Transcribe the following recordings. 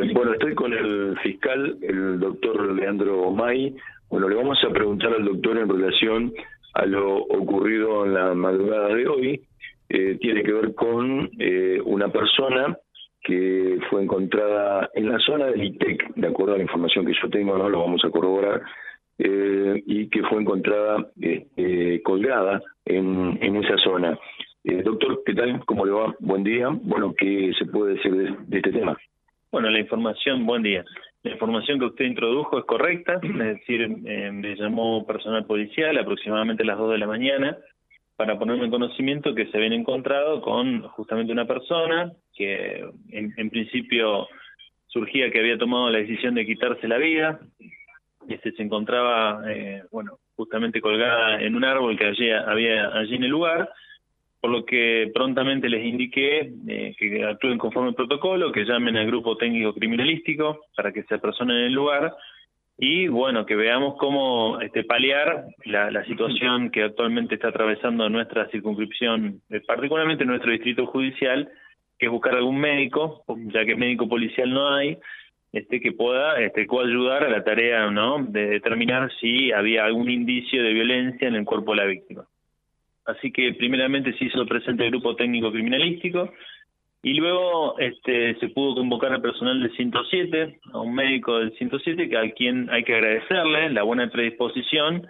Bueno, estoy con el fiscal, el doctor Leandro May. Bueno, le vamos a preguntar al doctor en relación a lo ocurrido en la madrugada de hoy. Tiene que ver con una persona que fue encontrada en la zona del ITEC, de acuerdo a la información que yo tengo, no lo vamos a corroborar, y que fue encontrada colgada en esa zona. Doctor, ¿qué tal? ¿Cómo le va? Buen día. Bueno, ¿qué se puede decir de este tema? Bueno, la información, buen día. La información que usted introdujo es correcta, es decir, me llamó personal policial aproximadamente a las 2 de la mañana para ponerme en conocimiento que se habían encontrado con justamente una persona que en principio surgía que había tomado la decisión de quitarse la vida. Se encontraba, justamente colgada en un árbol que había allí en el lugar, por lo que prontamente les indiqué que actúen conforme al protocolo, que llamen al grupo técnico criminalístico para que se apersonen en el lugar y, bueno, que veamos cómo paliar la situación que actualmente está atravesando nuestra circunscripción, particularmente nuestro distrito judicial, que es buscar algún médico, ya que médico policial no hay, que pueda coayudar a la tarea, ¿no?, de determinar si había algún indicio de violencia en el cuerpo de la víctima. Así que primeramente se hizo presente el grupo técnico criminalístico y luego se pudo convocar al personal del 107, a un médico del 107, a quien hay que agradecerle la buena predisposición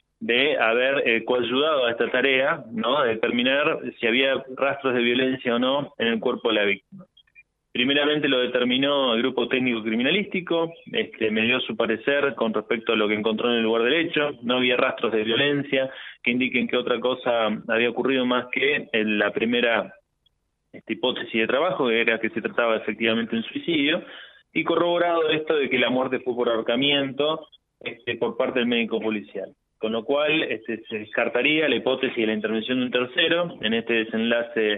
de haber coayudado a esta tarea, ¿no?, de determinar si había rastros de violencia o no en el cuerpo de la víctima. Primeramente lo determinó el grupo técnico criminalístico, me dio su parecer con respecto a lo que encontró en el lugar del hecho. No había rastros de violencia que indiquen que otra cosa había ocurrido más que en la primera hipótesis de trabajo, que era que se trataba efectivamente de un suicidio, y corroborado esto de que la muerte fue por ahorcamiento por parte del médico policial. Con lo cual se descartaría la hipótesis de la intervención de un tercero en este desenlace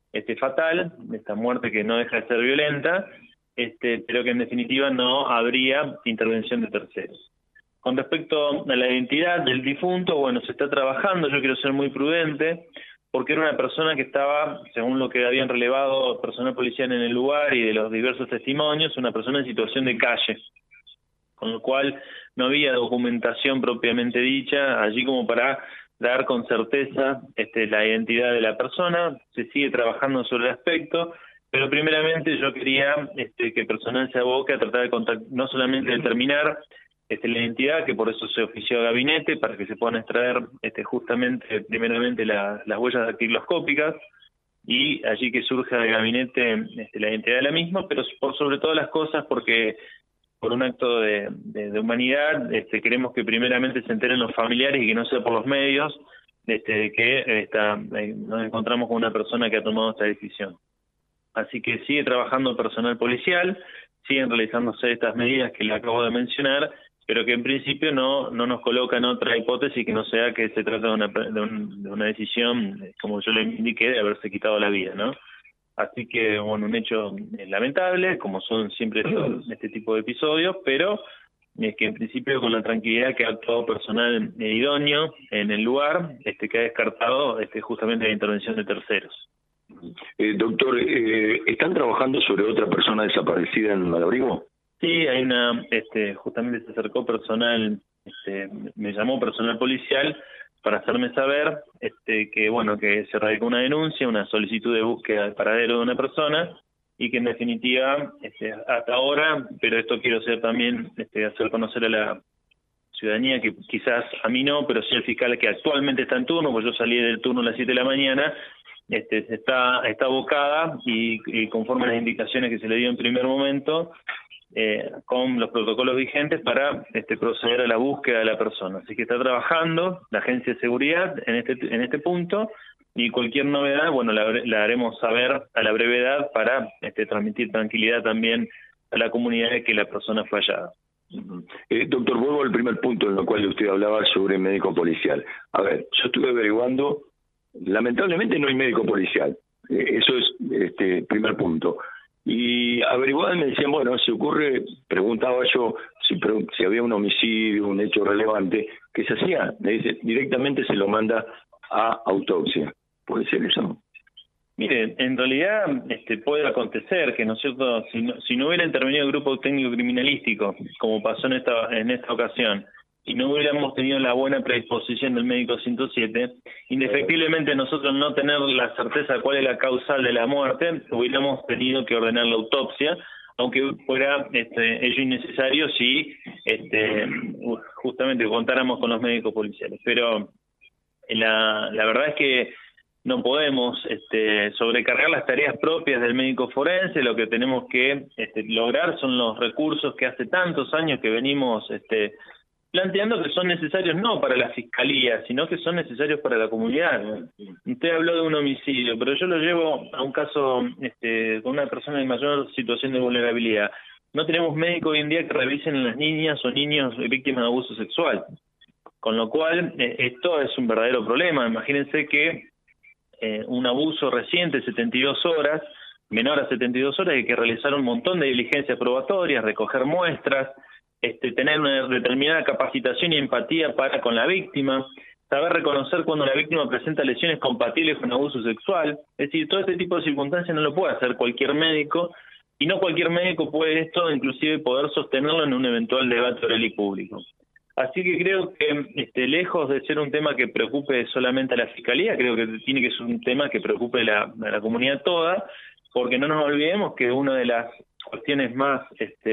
fatal, esta muerte que no deja de ser violenta, pero que en definitiva no habría intervención de terceros. Con respecto a la identidad del difunto, bueno, se está trabajando, yo quiero ser muy prudente, porque era una persona que estaba, según lo que habían relevado personal policial en el lugar y de los diversos testimonios, una persona en situación de calle, con lo cual no había documentación propiamente dicha allí como para dar con certeza la identidad de la persona. Se sigue trabajando sobre el aspecto, pero primeramente yo quería que el personal se aboque a tratar de no solamente determinar la identidad, que por eso se ofició a gabinete, para que se puedan extraer justamente primeramente las huellas dactiloscópicas, y allí que surja del gabinete la identidad de la misma, pero por sobre todas las cosas porque por un acto de humanidad, queremos que primeramente se enteren los familiares y que no sea por los medios, que nos encontramos con una persona que ha tomado esta decisión. Así que sigue trabajando personal policial, siguen realizándose estas medidas que le acabo de mencionar, pero que en principio no nos coloca en otra hipótesis que no sea que se trata de una decisión, como yo le indiqué, de haberse quitado la vida, ¿no? Así que, bueno, un hecho lamentable, como son siempre este tipo de episodios, pero es que en principio con la tranquilidad que ha actuado personal idóneo en el lugar, que ha descartado justamente la intervención de terceros. Doctor, ¿están trabajando sobre otra persona desaparecida en Malabrigo? Sí, hay justamente se acercó personal, me llamó personal policial para hacerme saber que se radicó una denuncia, una solicitud de búsqueda de paradero de una persona, y que en definitiva hasta ahora, pero esto quiero hacer también hacer conocer a la ciudadanía, que quizás a mí no, pero sí al fiscal que actualmente está en turno, pues yo salí del turno a las 7 de la mañana, está abocada y conforme a las indicaciones que se le dio en primer momento, con los protocolos vigentes para proceder a la búsqueda de la persona. Así que está trabajando la agencia de seguridad en este punto, y cualquier novedad, bueno, la haremos saber a la brevedad para transmitir tranquilidad también a la comunidad de que la persona fue hallada. Doctor, vuelvo al primer punto en el cual usted hablaba sobre médico policial. A ver, yo estuve averiguando, lamentablemente no hay médico policial, eso es primer punto. Y averiguaban y me decían, bueno, si ocurre, preguntaba yo si había un homicidio, un hecho relevante, ¿qué se hacía? Me dice, directamente se lo manda a autopsia. ¿Puede ser eso? Mire, en realidad puede acontecer que, ¿no es cierto?, si no hubiera intervenido el grupo técnico criminalístico, como pasó en esta ocasión, y no hubiéramos tenido la buena predisposición del médico 107, indefectiblemente nosotros no tener la certeza de cuál es la causal de la muerte, hubiéramos tenido que ordenar la autopsia, aunque fuera ello innecesario si justamente contáramos con los médicos policiales. Pero la verdad es que no podemos sobrecargar las tareas propias del médico forense. Lo que tenemos que lograr son los recursos que hace tantos años que venimos planteando, que son necesarios no para la fiscalía, sino que son necesarios para la comunidad. Usted habló de un homicidio, pero yo lo llevo a un caso con una persona en mayor situación de vulnerabilidad. No tenemos médicos hoy en día que revisen a las niñas o niños víctimas de abuso sexual, con lo cual esto es un verdadero problema. Imagínense que un abuso reciente, 72 horas, menor a 72 horas, hay que realizar un montón de diligencias probatorias, recoger muestras, tener una determinada capacitación y empatía para con la víctima, saber reconocer cuando la víctima presenta lesiones compatibles con abuso sexual. Es decir, todo este tipo de circunstancias no lo puede hacer cualquier médico, y no cualquier médico puede esto, inclusive poder sostenerlo en un eventual debate oral y público. Así que creo que lejos de ser un tema que preocupe solamente a la Fiscalía, creo que tiene que ser un tema que preocupe a la comunidad toda, porque no nos olvidemos que una de las cuestiones más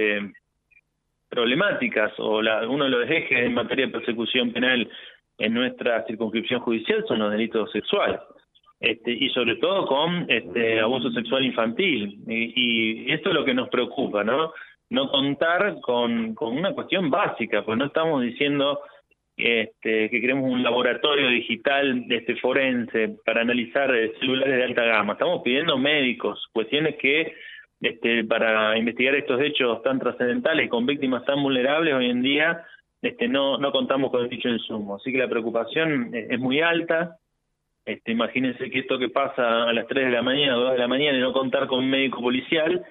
problemáticas o uno de los ejes en materia de persecución penal en nuestra circunscripción judicial son los delitos sexuales, y sobre todo con abuso sexual infantil, y esto es lo que nos preocupa, no contar con una cuestión básica, pues no estamos diciendo que queremos un laboratorio digital forense para analizar celulares de alta gama. Estamos pidiendo médicos, cuestiones que para investigar estos hechos tan trascendentales con víctimas tan vulnerables hoy en día no contamos con dicho insumo. Así que la preocupación es muy alta. Imagínense que esto que pasa a las 3 de la mañana o 2 de la mañana y no contar con un médico policial,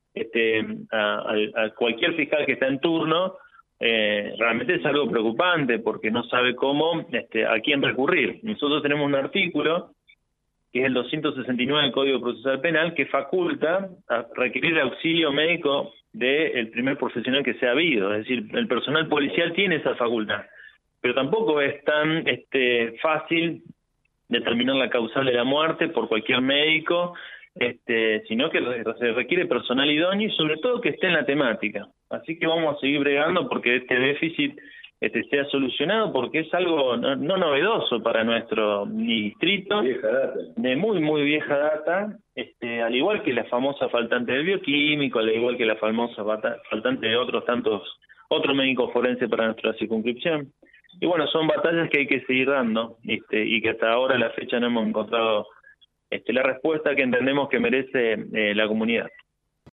a cualquier fiscal que está en turno, realmente es algo preocupante porque no sabe cómo, a quién recurrir. Nosotros tenemos un artículo que es el 269 del Código Procesal Penal, que faculta a requerir auxilio médico del primer profesional que sea habido. Es decir, el personal policial tiene esa facultad, pero tampoco es tan fácil determinar la causal de la muerte por cualquier médico, sino que se requiere personal idóneo y sobre todo que esté en la temática. Así que vamos a seguir bregando porque este déficit sea solucionado, porque es algo no novedoso para nuestro distrito, de muy muy vieja data, al igual que la famosa faltante del bioquímico, al igual que la famosa faltante de otros médicos forenses para nuestra circunscripción. Y bueno, son batallas que hay que seguir dando, y que hasta ahora a la fecha no hemos encontrado la respuesta que entendemos que merece la comunidad.